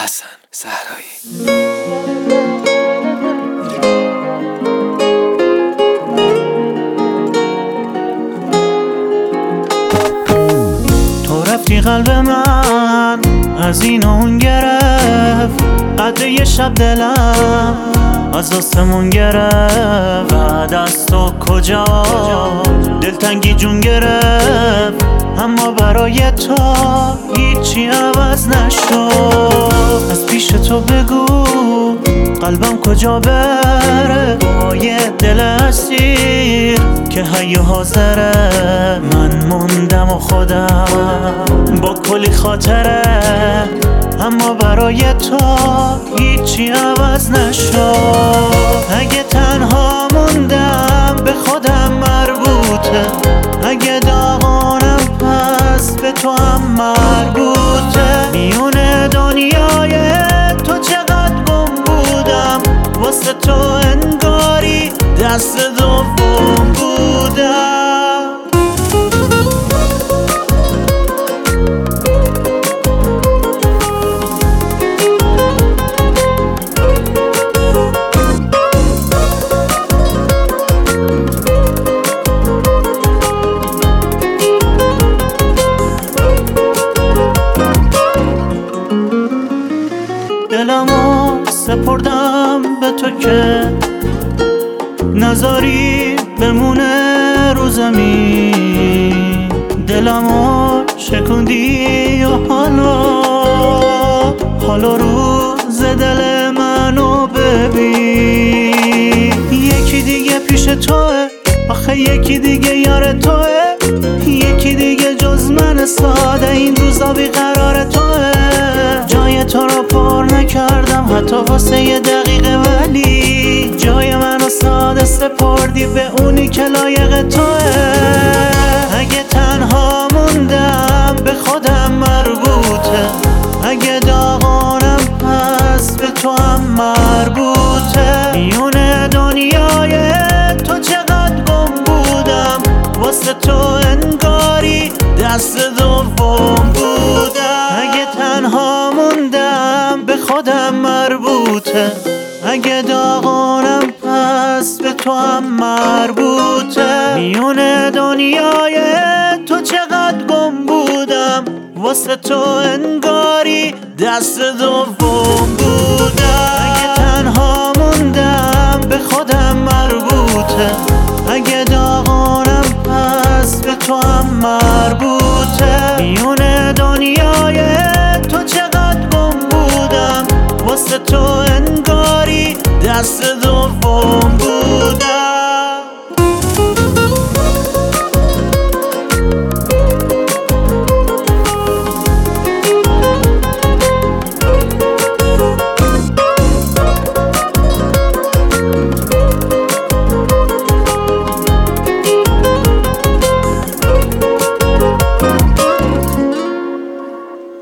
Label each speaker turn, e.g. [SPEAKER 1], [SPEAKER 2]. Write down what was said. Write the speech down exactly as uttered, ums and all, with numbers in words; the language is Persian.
[SPEAKER 1] حسن صحرایی.
[SPEAKER 2] رفتی قلب من از این اون گرفت، قدر یه شب دلم از آسمون گرفت. بعد از تو کجا دلتنگی جون گرفت، اما برای تو هیچی عوض نشد. از پیش تو بگو قلبم کجا بره، با یه دل اسیر که حی و حاضره. من موندم و خودم با کلی خاطره، اما برای تو هیچی عوض نشد. اگه تنها موندم به خودم مربوطه، اگه داغانم پس به تو هم مربوطه. میونه دنیای تو چقدر گم بودم، واسه تو انگاری دست دوم بودم. دلمو سپردم به تو که نذاری بمونه رو زمین. دلمو شکوندی و حالا حالا روز دل منو ببین. یکی دیگه پیش توه، آخه یکی دیگه یار توه، یکی دیگه جز من ساده این روزا بیقرار توه. جای تو رو پر نکردم حتی واسه یه دقیقه، ولی جای منو ساده سپردی به اونی که لایق توه. اگه تنها موندم به خودم مربوطه، اگه داغانم پس به تو هم مربوطه. میونه دنیای تو چقدر گم بودم، واسه تو انگاری دست دوم بودم. اگه تنها موندم به خودم مربوطه، اگه داغانم پس به تو هم مربوطه. میونه دنیای تو چقدر گم بودم، واسه تو انگاری دست دوم بودم. اگه تنها موندم به خودم مربوطه،